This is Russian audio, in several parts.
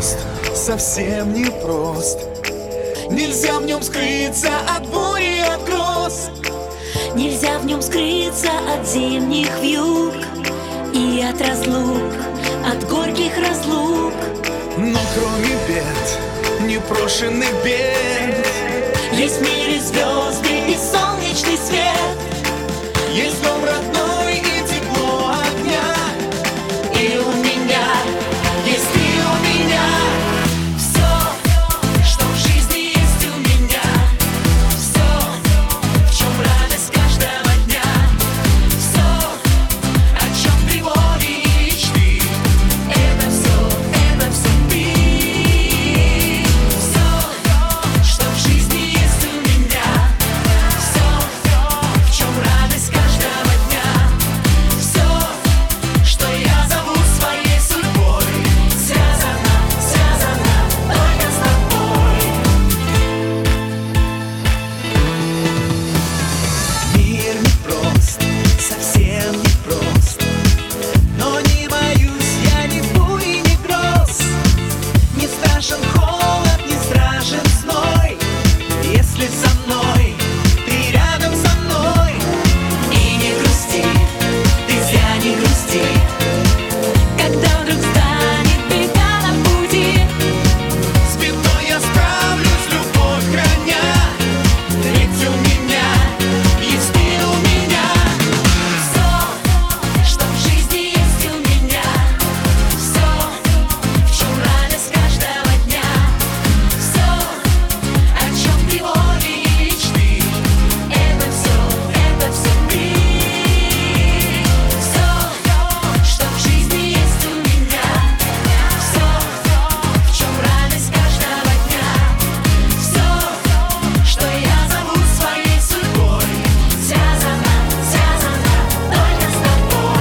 непрост, совсем непрост. Нельзя в нем скрыться от бури, от гроз. Нельзя в нем скрыться от зимних вьюг и от разлук, от горьких разлук. Но кроме бед, непрошенных бед, есть в мире звезды и солнечный свет. есть дом родной и тепло огня. И у меня есть ты у меня. Все, что в жизни есть у меня, Все, в чем радость каждого дня. все, о чем тревоги и мечты, Это все ты. все, что в жизни есть у меня, Все, в чем радость каждого дня, все, что я зову своей судьбой, связано только с тобой. Мир непрост, совсем непрост, но не боюсь я ни бури, ни гроз. Не страшен холод, не страшен зной, если со мной, ты рядом со мной. И не грусти, ты зря не грусти, когда вдруг станет беда на пути. С бедой я справлюсь, любовь храня, ведь у меня есть ты у меня. Все, что в жизни есть у меня, все, в чем радость каждого дня, все, о чем тревоги и мечты, это все ты. Все, что в жизни есть у меня, все, в чем радость каждого дня, все, что я зову своей судьбой, связано только с тобой.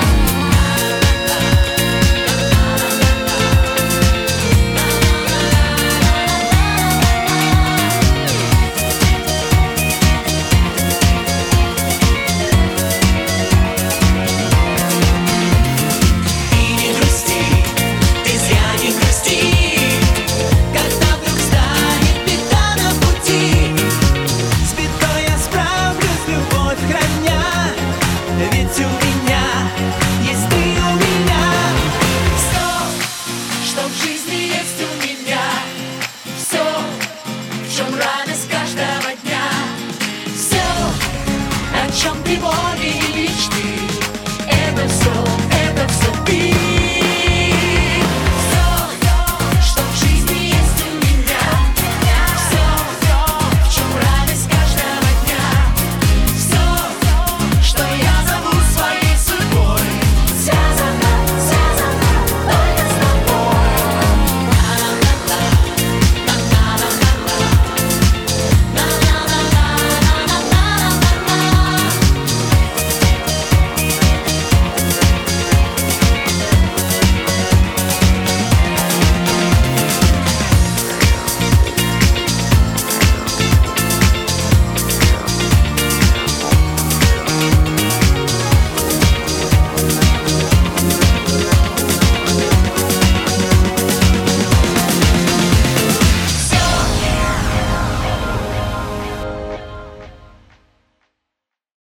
И не грусти, ты зря не грусти, когда вдруг станет беда на пути. С бедой я справлюсь, любовь храня, ведь у меня есть ты у меня. Все, что в жизни есть у меня, все, в чем радость каждого дня, все, о чем тревоги